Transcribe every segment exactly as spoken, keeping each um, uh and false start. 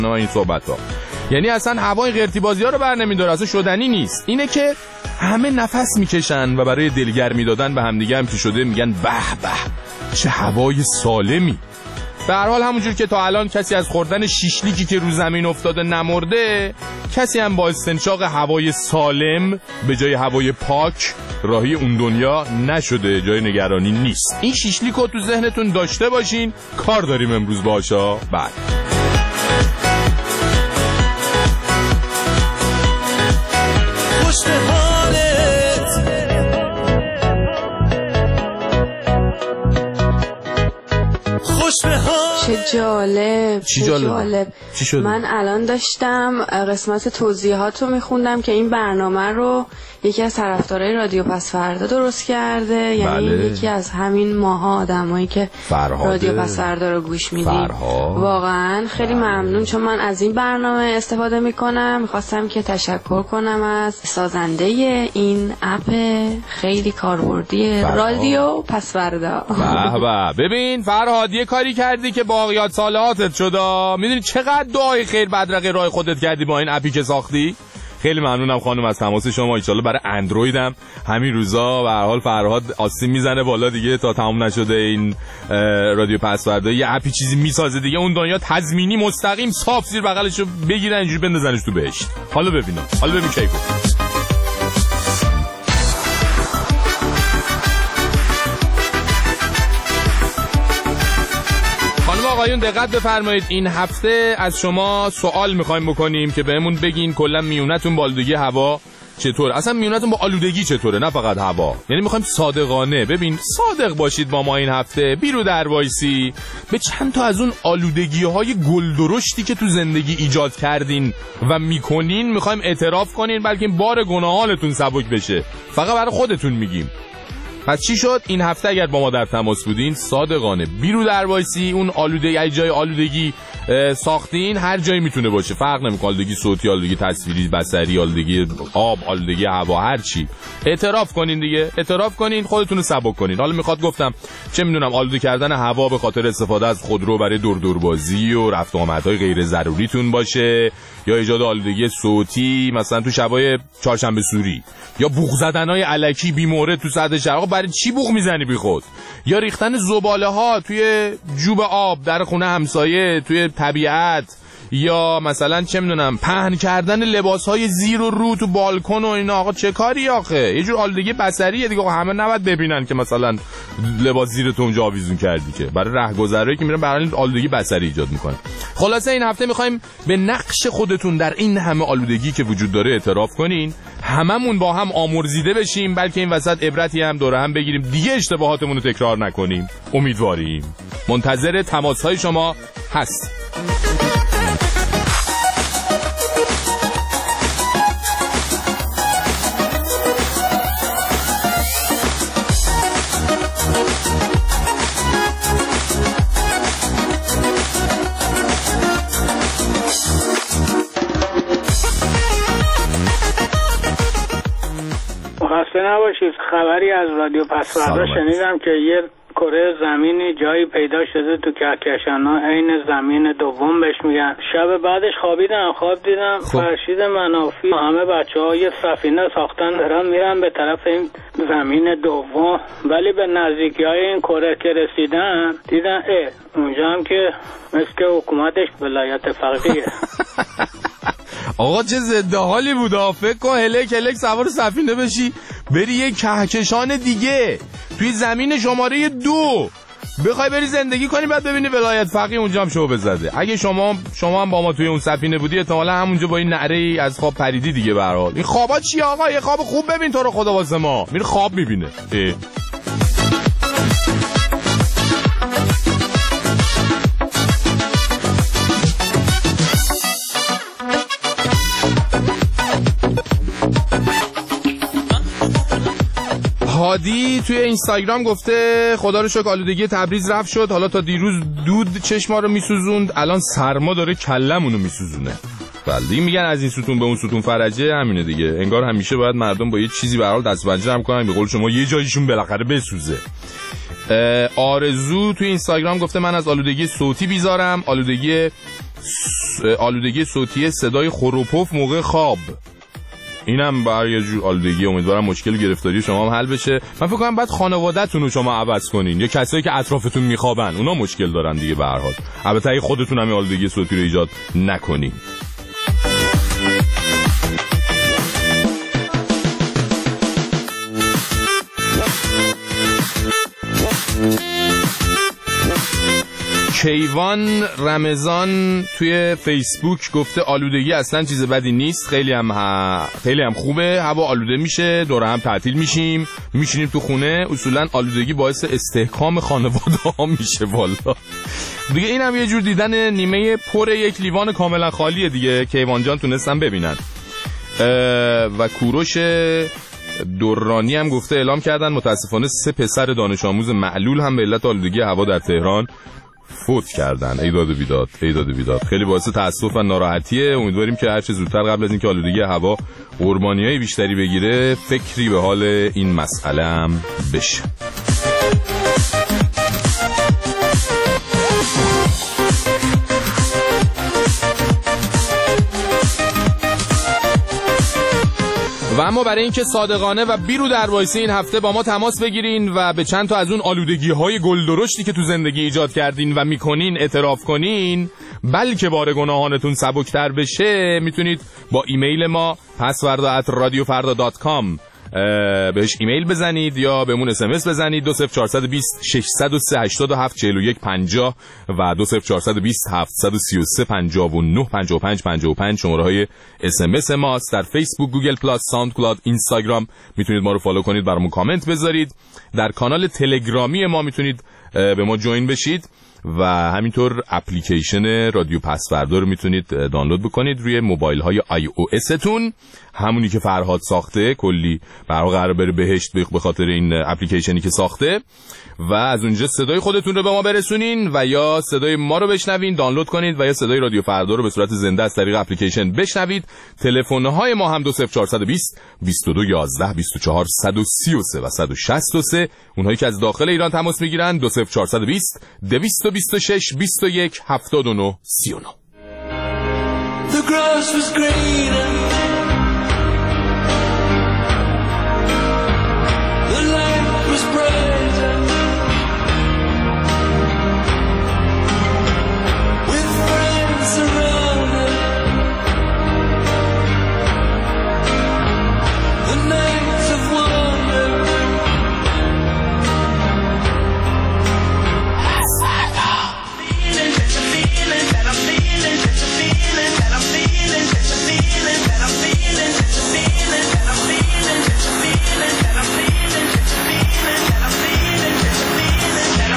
این صحبت‌ها. یعنی اصلا هوای قرتی بازی‌ها رو بر نمی‌داره، اصلا شدنی نیست. اینه که همه نفس میکشن و برای دلگرمی دادن به همدیگه هم که شده میگن به به چه هوای سالمی. به هر حال همونجور که تا الان کسی از خوردن شیشلیکی که رو زمین افتاده نمرده، کسی هم با استنشاق هوای سالم به جای هوای پاک راهی اون دنیا نشده. جای نگرانی نیست. این شیشلیکو تو ذهنتون داشته باشین، کار داریم امروز باشا. بعد خوش به حالت، خوش به حالت. چه جالب، چی جالب؟ جالب. چی شده؟ من الان داشتم قسمت توضیحات رو میخوندم که این برنامه رو یکی از طرفدارای رادیو پس فردا درست کرده. یعنی بله. یکی از همین ماها آدمایی که فرهاده. رادیو پس فردا رو گوش میدیم. فرهاد. واقعا خیلی ممنون، چون من از این برنامه استفاده میکنم. میخواستم که تشکر کنم از سازنده این اپ خیلی کاربردی رادیو پس فردا. به به. ببین فرهاد، یه کاری کردی که باقیات صالحاتت شد. میدونی چقدر دعای خیر بدرقه راه خودت کردی با این اپی که ساختی؟ خیلی ممنونم خانم از تماس شما. ان شاءالله برای اندرویدم همین روزا به هر حال فرهاد آسیم میزنه بالا دیگه تا تمام نشده این رادیو پس فردا یه اپی چیزی میسازه دیگه، اون دنیا تضمینی مستقیم صاف زیر بغلشو بگیرن اینجوری بندازنش تو بهشت. حالا ببینم، حالا ببین کیفو. آقایون دقت بفرمایید، این هفته از شما سوال میخوایم بکنیم که بهمون بگین کلا میونتون با آلودگی هوا چطور، اصلا میونتون با آلودگی چطوره، نه فقط هوا. یعنی میخوایم صادقانه، ببین صادق باشید با ما این هفته، بیرو در وایسی به چند تا از اون آلودگی های گلدرشتی که تو زندگی ایجاد کردین و میکنین میخوایم اعتراف کنین، بلکه بار گناهانتون سبک بشه. فقط برای خودتون میگیم. پس چی شد این هفته؟ اگر با ما در تماس بودین صادقانه بیرو در وایسی، اون آلودگی ای جای آلودگی ساختین، هر جایی میتونه باشه، فرق نمیکنه، آلودگی صوتی، آلودگی تصویری، بصری، آلودگی آب، آلودگی هوا، هر چی. اعتراف کنین دیگه، اعتراف کنین، خودتون رو سبک کنین. حالا میخواد گفتم چه میدونم آلوده کردن هوا به خاطر استفاده از خودرو برای دور دوربازی و رفت و آمدهای غیر ضروریتون باشه، یا ایجاد آلودگی صوتی مثلا تو شبای چهارشنبه سوری، یا بوق زدنای الکی بی مورد تو سطح شهر. برای چی بوق میزنی بی خود؟ یا ریختن زباله ها توی جوب آب در خونه همسایه، توی طبیعت، یا مثلا چه میدونم پهن کردن لباسهای زیر و رو تو بالکن و اینا. آقا چه کاری آخه؟ یه جور آلودگی بصریه دیگه. آقا همه نباید ببینن که مثلا لباس زیر تو اونجا آویزون کردی، که برای رهگذرایی که میرن برای آلودگی بصری ایجاد میکنه. خلاصه این هفته میخوایم به نقش خودتون در این همه آلودگی که وجود داره اعتراف کنین، هممون با هم آمرزیده بشیم، بلکه این وسط عبرتی هم دوره هم بگیریم، دیگه اشتباهاتمون رو تکرار نکنیم. امیدواریم. منتظر تماس‌های شما هست. خسته نباشید. خبری از رادیو پس فردا شنیدم که یه کره زمینی جایی پیدا شده تو کهکشان‌ها، عین زمین دوم بهش میگن. شب بعدش خوابیدم، خواب دیدم فرشید منافی همه بچه‌ها یه سفینه ساختن دارن میرن به طرف این زمین دوم، ولی به نزدیکی‌های این کره که رسیدن دیدن اه اونجا هم که مثل که حکومتش ولایت فقیه. آقا چه ضد حالی بود. فکر کن هلک هلک سوار سفینه بشی بری یه کهکشان دیگه توی زمین شماره دو بخوای بری زندگی کنی، بعد ببینی ولایت فقیه اونجا هم شو بزده. اگه شما شما هم با ما توی اون سفینه بودی احتمالاً همونجا با این نعره‌ای از خواب پریدی دیگه. به هر حال این خوابا چیه آقا؟ یه خواب خوب ببین تو رو خدا واسه ما. میره خواب میبینه. هادی توی اینستاگرام گفته خدا رو شکر آلودگی تبریز رفت شد، حالا تا دیروز دود چشما رو میسوزوند، الان سرما داره کلمونو میسوزونه. بله میگن از این ستون به اون ستون فرجه، همینه دیگه. انگار همیشه باید مردم با یه چیزی به هر حال دست پنجه هم کنن، به قول شما یه جایشون بالاخره بسوزه. آرزو توی اینستاگرام گفته من از آلودگی صوتی بیزارم، آلودگی آلودگی صوتی صدای خروپف موقع خواب، اینم بر یه جور آلودگی. امیدوارم مشکل گرفتاری شما هم حل بشه. من فکر کنم بعد خانواده‌تون رو شما عوض کنین یا کسایی که اطرافتون میخوابن اونا مشکل دارن دیگه. به هر حال البته اگه خودتون هم آلودگی صوتی رو ایجاد نکنین. کیوان رمضان توی فیسبوک گفته آلودگی اصلا چیز بدی نیست، خیلی هم ها... خیلی هم خوبه. هوا آلوده میشه، دوره هم تعطیل میشیم، میشینیم تو خونه. اصولا آلودگی باعث استحکام خانواده ها میشه. والا دیگه این هم یه جور دیدن نیمه پر یک لیوان کاملا خالیه دیگه. کیوان جان تونستم ببینن. و کوروش دورانی هم گفته اعلام کردن متاسفانه سه پسر دانش آموز معلول هم به علت آلودگی هوا در تهران فوت کردن. ای داد و بیداد، ای داد و بیداد. خیلی باعث تأسف و ناراحتیه. امیدواریم که هر چه زودتر قبل از اینکه آلودگی هوا قربانیای بیشتری بگیره فکری به حال این مسئله هم بشه. و اما برای اینکه صادقانه و بیرو در وایسی این هفته با ما تماس بگیرین و به چند تا از اون آلودگی‌های گلدرشتی که تو زندگی ایجاد کردین و میکنین اعتراف کنین، بلکه بار گناهانتون سبکتر بشه، میتونید با ایمیل ما پسوردا ات رادیو فردا دات کام بهش ایمیل بزنید یا بهمون اس ام اس بزنید. دو صفر چهار دو صفر شش صفر سه هشت هفت چهار یک پنجاه و دو صفر چهار دو صفر هفت سه سه پنجاه و نه پنجاه و پنج پنجاه و پنج شماره های اس ام اس ماست. در فیسبوک، گوگل پلاس، ساوند کلاود، اینستاگرام میتونید ما رو فالو کنید، برامون کامنت بذارید. در کانال تلگرامی ما میتونید به ما جوین بشید و همینطور اپلیکیشن رادیو پسوردا رو میتونید دانلود بکنید روی موبایل های آی او اس تون، همونی که فرهاد ساخته. کلی برای قرار بره بهشت به خاطر این اپلیکیشنی که ساخته و از اونجا صدای خودتون رو به ما برسونین و یا صدای ما رو بشنوین، دانلود کنید و یا صدای رادیو فردا رو به صورت زنده از طریق اپلیکیشن بشنوید. تلفن های ما هم دو صفر چهار دو صفر بیست و دو یازده بیست و چهار صد و سی و سه و صد و شصت و سه. اونهایی که از داخل ایران تماس میگیرن دو صفر چهار دو صفر دویست و بیست و شش بیست و یک هفتاد و نه سی و نه. The grass was greener, the lamp was brighter, with friends around it, the nights of wonder. Feeling, there's a feeling that I'm feeling, there's a feeling that I'm feeling, there's a feeling that I'm feeling, there's a feeling that I'm feeling, there's a feeling that I'm feeling, there's a feeling that I'm feeling, there's a feeling that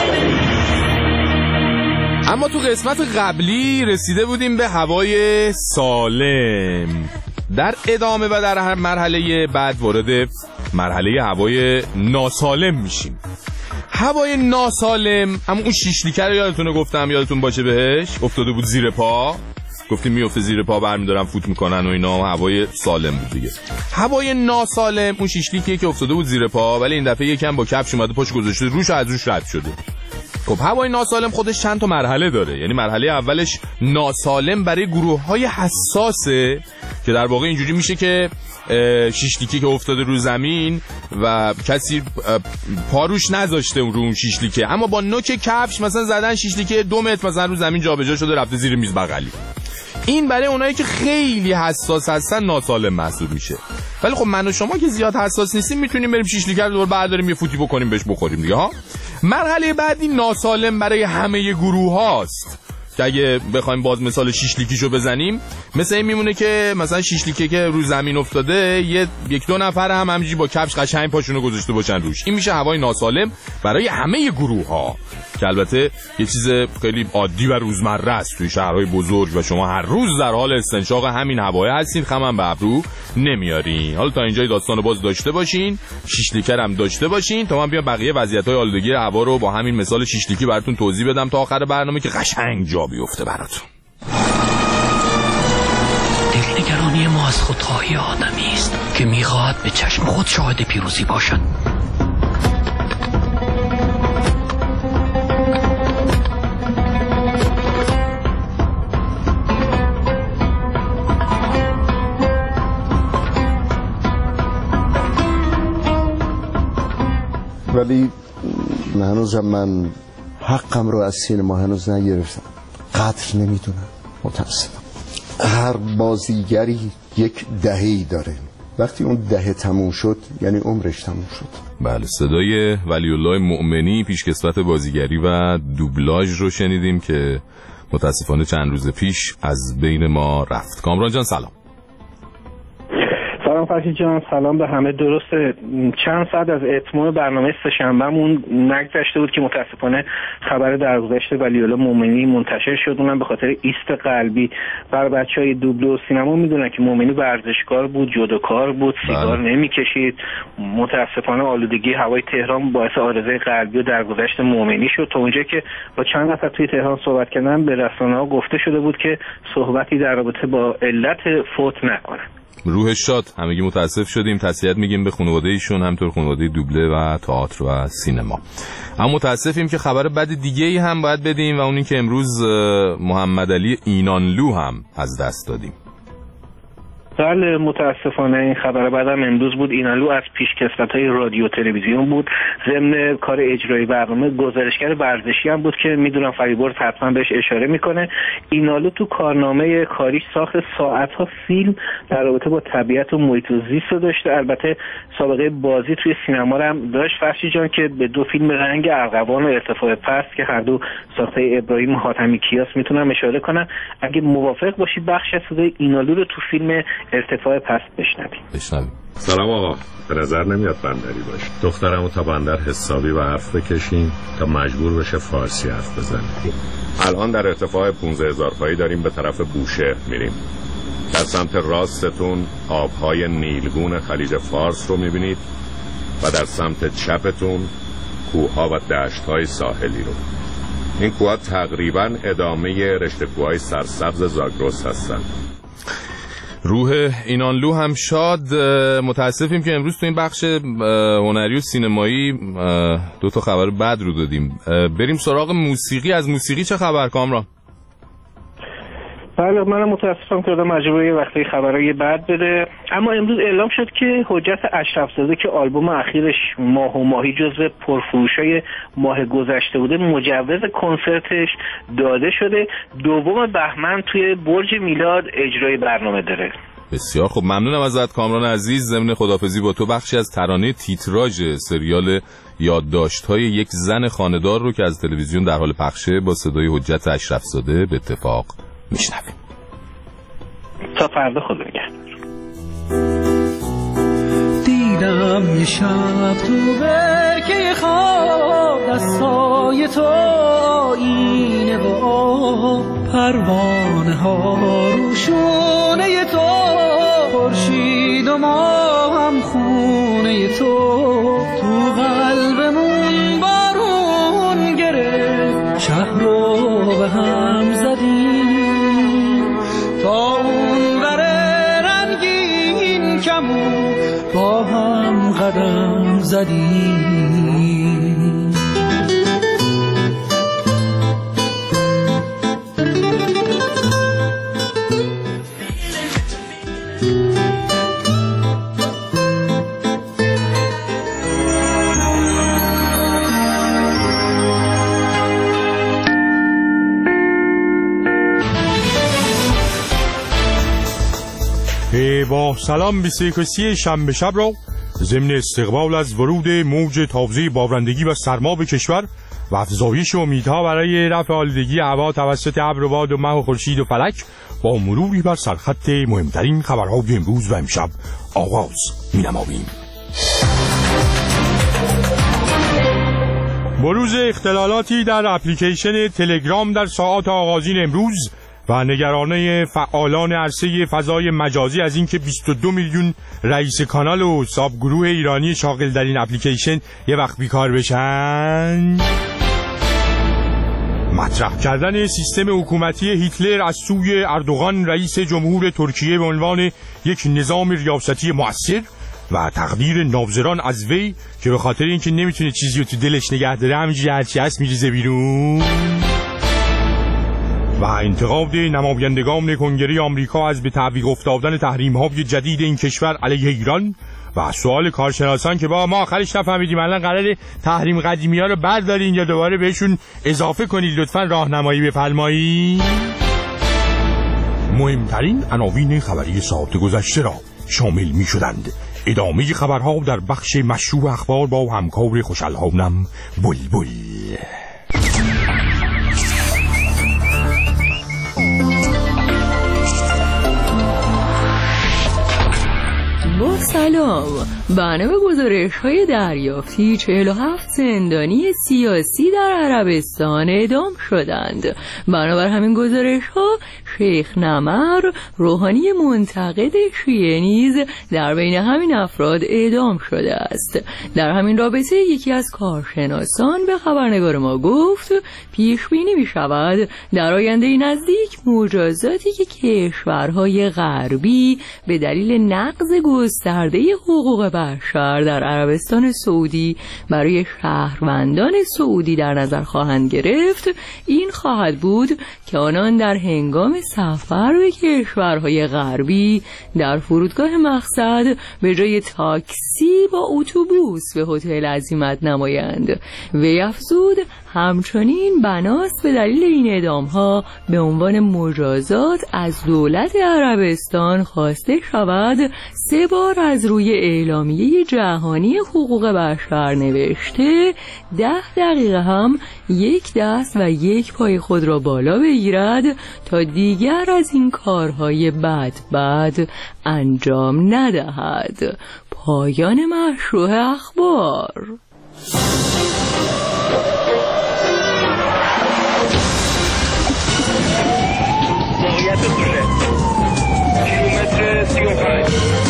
I'm feeling. اما تو قسمت قبلی رسیده بودیم به هوای سالم. در ادامه و در هر مرحله بعد وارد مرحله هوای ناسالم میشیم. هوای ناسالم، اما اون شیشلیکه رو یادتونه گفتم، یادتون باشه بهش، افتاده بود زیر پا، گفتیم میفته زیر پا برمیدارن فوت میکنن و اینا. هوای سالم بود دیگه. هوای ناسالم اون شیشلیکیه که افتاده بود زیر پا ولی این دفعه یکم با کفش اومده پاش گذاشته روش و از روش رد شده. خب هوای ناسالم خودش چند تا مرحله داره. یعنی مرحله اولش ناسالم برای گروه‌های حساسه که در واقع اینجوری میشه که شیشلیکی که افتاده رو زمین و کسی پاروش نذاشته رو اون شیشلیکه، اما با نوک کفش مثلا زدن شیشلیکه دو متر مثلا رو زمین جابجا شده رفته زیر میز بغلی. این برای اونایی که خیلی حساس هستن ناسالم محسوب میشه. ولی خب من و شما که زیاد حساس نیستیم میتونیم بریم شیشلیکه رو دور برداریم یه فوتی بکنیم بهش بخوریم دیگه ها. مرحله بعدی ناسالم برای همه گروه هاست که اگه بخوایم باز مثال شیشلیکیشو بزنیم مثل این میمونه که مثلا شیشلیکه که رو زمین افتاده یه یک دو نفر هم همینجوری با کفش قشنگ پاشونو گذاشته باشن روش. این میشه هوای ناسالم برای همه گروه ها که البته یه چیز خیلی عادی و روزمره است توی شهرهای بزرگ و شما هر روز در حال استنشاق همین هوای هستین، خمم به ابرو نمیارین. حالا تا اینجای داستانو باز داشته باشین، شیشلیکه هم داشته باشین تا من بیام بقیه وضعیت‌های آلودگی هوا رو با همین مثال شیشلیکی براتون توضیح بدم تا آخر برنامه که قشنگ جا بیفته براتون. دلنگرانی ما از خودخواهی آدمی است که میخواهد به چشم خود شاهد پیروزی باشد. ولی هنوزم من حقم رو از سینما هنوز نگرفتم. قدر نمیدونم، متاسفم. هر بازیگری یک دهه‌ای داره، وقتی اون دهه تموم شد یعنی عمرش تموم شد. بله، صدای ولی الله مؤمنی پیشکسوت بازیگری و دوبلاژ رو شنیدیم که متاسفانه چند روز پیش از بین ما رفت. کامران جان سلام. سلام فرشید جان، سلام به همه. درسته چند ساعت از اتمام برنامه سه‌شنبهمون نگذشته بود که متاسفانه خبر درگذشت ولی‌الله مومنی منتشر شد. اونم به خاطر ایست قلبی. برای بچهای دوبله و سینما میدونن که مومنی ورزشکار بود، جودوکار بود، سیگار نمیکشید. متاسفانه آلودگی هوای تهران باعث عارضه قلبی و درگذشت مومنی شد. تا اونجایی که با چند نفر توی تهران صحبت کردن به رسانه‌ها گفته شده بود که صحبتی در رابطه با علت فوت نکنن. روحش شاد. همگی متاسف شدیم، تسلیت میگیم به خانواده ایشون، همطور خانواده دوبله و تئاتر و سینما. اما متاسفیم که خبر بد دیگه ای هم باید بدیم و اون این که امروز محمد علی اینانلو هم از دست دادیم. بله متاسفانه این خبر بعدم امروز بود. اینانلو از پیشکسوت‌های رادیو تلویزیون بود. ضمن کار اجرایی برنامه گزارشگر ورزشی هم بود که میدونم فریبرز حتما بهش اشاره میکنه. اینانلو تو کارنامه کاریش ساخت ساعت‌ها فیلم در رابطه با طبیعت و محیط زیست رو داشته. البته سابقه بازی توی سینما هم داشت فرشی جان که به دو فیلم رنگ ارغوان و ارتفاع پست که هر دو ساخته ابراهیم حاتمی کیاس میتونم اشاره کنم. اگه موافق باشی بخش از صدای اینانلو رو تو فیلم ارتفاع پست بشنویم. بشنویم. سلام آقا، به نظر نمیاد بندری باشه. دخترمو تا بندر حسابی و حرف بکشیم تا مجبور بشه فارسی حرف بزنه. الان در ارتفاع پانزده هزار پایی داریم به طرف بوشهر میریم. در سمت راستتون آبهای نیلگون خلیج فارس رو میبینید و در سمت چپتون کوهها و دشت‌های ساحلی رو. این کوهها تقریباً ادامه رشته کوههای سرسبز زاگرس هستن. روح اینانلو هم شاد. متاسفیم که امروز تو این بخش هنری و سینمایی دو تا خبر بد رو دادیم. بریم سراغ موسیقی. از موسیقی چه خبر کامران؟ بله منم متاسفم که آدم مجبوره یه وقتی خبرای بد بده. اما امروز اعلام شد که حجت اشرف زاده که آلبوم اخیرش ماه و ماهی جزو پرفروشای ماه گذشته بوده مجوز کنسرتش داده شده. دوم بهمن توی برج میلاد اجرای برنامه داره. بسیار خب، ممنونم ازت کامران عزیز. ضمن خداحافظی با تو بخشی از ترانه تیتراژ سریال یادداشت‌های یک زن خانه‌دار رو که از تلویزیون در حال پخشه با صدای حجت اشرف زاده به اتفاق میشنویم. تا فردا خدا نگهدار. دیدم یه شب تو برکه خواب دستای تو آینه و پروانه ها روشونه تو خورشید و ما هم خونه تو تو قلبمون بارون گرفت شهر رو به هم زدیم تا اون بره رنگین کمون با هم قدم زدیم. با سلام به سیکوسی شنبه شب را ضمن استقبال از ورود موج تازه بارندگی و سرما به کشور و افزایش امیدها برای رفع آلودگی هوا توسط ابر و باد و مه و خورشید و فلک با مروری بر سرخط مهمترین خبرهای امروز و امشب آغاز می‌نماییم. بروز اختلالاتی در اپلیکیشن تلگرام در ساعات آغازین امروز و نگرانی فعالان عرصه فضای مجازی از اینکه بیست و دو میلیون رئیس کانال و ساب گروه ایرانی شاغل در این اپلیکیشن یه وقت بیکار بشن. مطرح کردن سیستم حکومتی هیتلر از سوی اردوغان رئیس جمهور ترکیه به عنوان یک نظام ریاستی مؤثر و تقدیر ناظران از وی که به خاطر اینکه نمیتونه چیزی رو تو دلش نگه داره همینجوری هرچی هست میریزه بیرون. و انتقاد نمایندگان کنگره آمریکا از به تعویق افتادن تحریم‌های جدید این کشور علیه ایران و سوال کارشناسان که با ما آخرش نفهمیدیم الان قراره تحریم قدیمی ها رو بردارین یا دوباره بهشون اضافه کنید، لطفا راهنمایی بفرمایید. مهمترین عناوین خبری ساعت گذشته را شامل می شدند. ادامه خبرها در بخش مشروع اخبار با همکار خوش‌الحانم بلبل. با سلام. بنا به گزارش‌های دریافتی چهل و هفت زندانی سیاسی در عربستان اعدام شدند. بنابر همین گزارش‌ها شیخ نمر روحانی منتقد شیعه نیز در بین همین افراد اعدام شده است. در همین رابطه یکی از کارشناسان به خبرنگار ما گفت پیش بینی می‌شود در آینده نزدیک مجازاتی که کشورهای غربی به دلیل نقض گسترده حقوق بشر در عربستان سعودی برای شهروندان سعودی در نظر خواهند گرفت، این خواهد بود که آنان در هنگام سفر به کشورهای غربی در فرودگاه مقصد به جای تاکسی با اتوبوس به هتل عزیمت نمایند. وی افزود همچنین بناست به دلیل این اعدام‌ها به عنوان مجازات از دولت عربستان خواسته شود سه بار از روی اعلامیه جهانی حقوق بشر نوشته ده دقیقه هم یک دست و یک پای خود را بالا بگیرد تا دیگر از این کارهای بد بد انجام ندهد. پایان مشروع اخبار. موقعیت دوله کیلومتر سی و پنج.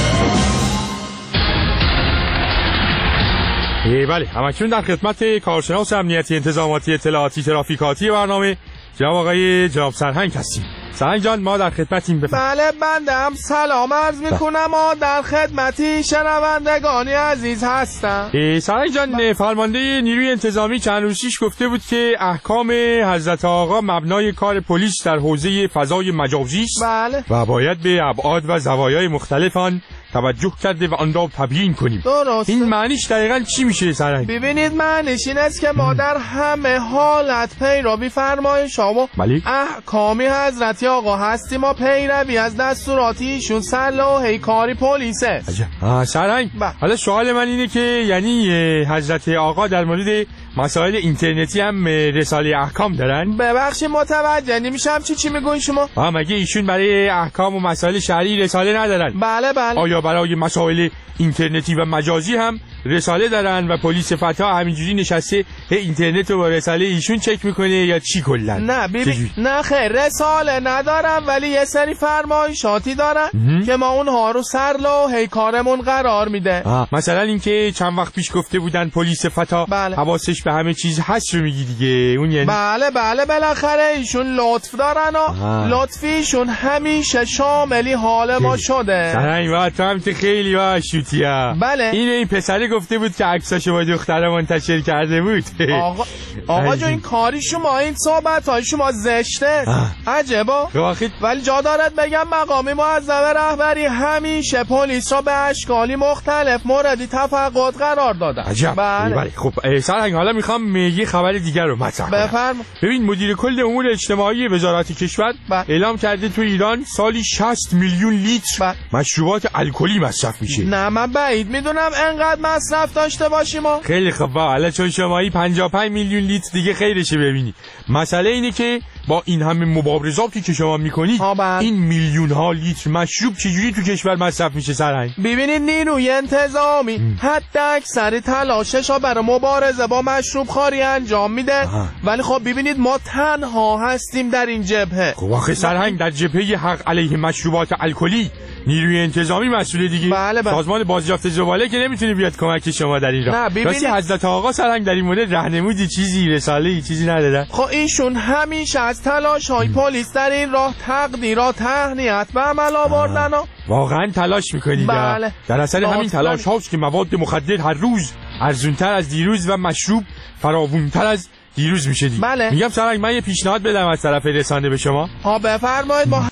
بله، همکنون در خدمت کارشناس امنیتی انتظاماتی اطلاعاتی ترافیکاتی برنامه جناب آقای جناب سرهنگ هستیم. سرهنگ جان ما در خدمتیم. بفرمایید. بله بنده هم سلام عرض میکنم و در خدمتی شنوندگانی عزیز هستم. سرهنگ جان فرمانده نیروی انتظامی چند روز پیش گفته بود که احکام حضرت آقا مبنای کار پلیس در حوزه فضای مجازی است. بله. و باید به ابعاد و زوایای مختلف آن توجه کرده و آن را تبیین کنیم. درست. این معنیش دقیقاً چی میشه سرهنگ؟ ببینید معنیش این است که ما در همه حالت پیروی فرمایش و احکامی حضرت آقا هستیم و پیروی از دستوراتی ایشون صلاح کاری پلیسه. عجب. سرهنگ حالا سوال من اینه که یعنی حضرت آقا در مورد مسائل اینترنتی هم رساله احکام دارن؟ ببخشید متوجه نمیشم چی چی میگوین شما؟ آ مگه ایشون برای احکام و مسائل شرعی رساله ندارن؟ بله بله. آیا برای مسائل اینترنتی و مجازی هم رساله دارن و پلیس فتا همینجوری نشسته اینترنت رو با رساله ایشون چک میکنه یا چی کلا؟ نه ببین نه خیر رساله ندارم ولی یه سری فرمایشاتی دارن که ما اونها رو سر لوحه کارمون قرار میده. مثلا اینکه چند وقت پیش گفته بودن پلیس فتا بله. حواسش به همه چیز هست رو میگی دیگه اون یعنی بله بله بالاخره ایشون لطف دارن و لطفیشون همیشه شاملی حال ما شده. سرنگ وقت تو هم خیلی واشوتیه. بله این این پسره گفته بود که عکساشو با دختره منتشر کرده بود. آقا آقا جو این کاری شما این صحبت های شما زشته عجبا. ولی جا دارد بگم مقامی معظم رهبری همیشه پلیس را به اشکالی مختلف موردی تفقد قرار دادن. عجب. بله. بله خب سرهنگ حالا میخوام یه خبر دیگر رو مطرح کنم. بفرم. ببین مدیر کل امور اجتماعی وزارت کشور بله. اعلام کرده تو ایران سالی شصت میلیون لیتر بله. مشروبات الکلی مصرف میشه. نه من بعید میدونم انقدر مصرف داشته باشیم. خیلی خوب حالا چون شمایی پنجاه و پنج میلیون لیتر دیگه خیرشه. ببینی مسئله اینه که با این همه مبارزاتی که شما میکنید این میلیون ها لیتر مشروب چجوری تو کشور مصرف میشه سرهنگ؟ ببینید نیروی انتظامی حتی اکثر تلاشش ها برای مبارزه با مشروب خواری انجام میده. ولی خب ببینید ما تنها هستیم در این جبهه. خب آخه سرهنگ در جبهه حق علیه مشروبات الکلی نیروی انتظامی مسئول دیگه. بله بله. سازمان بازیافت زباله که نمیتونه بیاد کمک شما در این راه. نه ببینید حضرت آقا سرهنگ در این مورد راهنمودی چیزی رساله‌ای چیزی ندادن. خب ایشون همیشه از تلاش های پلیس در این راه تقدیرات تهنیت و عمل آوردن. واقعا تلاش میکنید. بله. در اثر همین تلاش هاست که مواد مخدر هر روز ارزونتر از دیروز و مشروب فراوونتر از دیروز میشه. بله. میگم سرهنگ من یه پیشنهاد بدم از طرف رسانه به شما. ها بفرمایید. با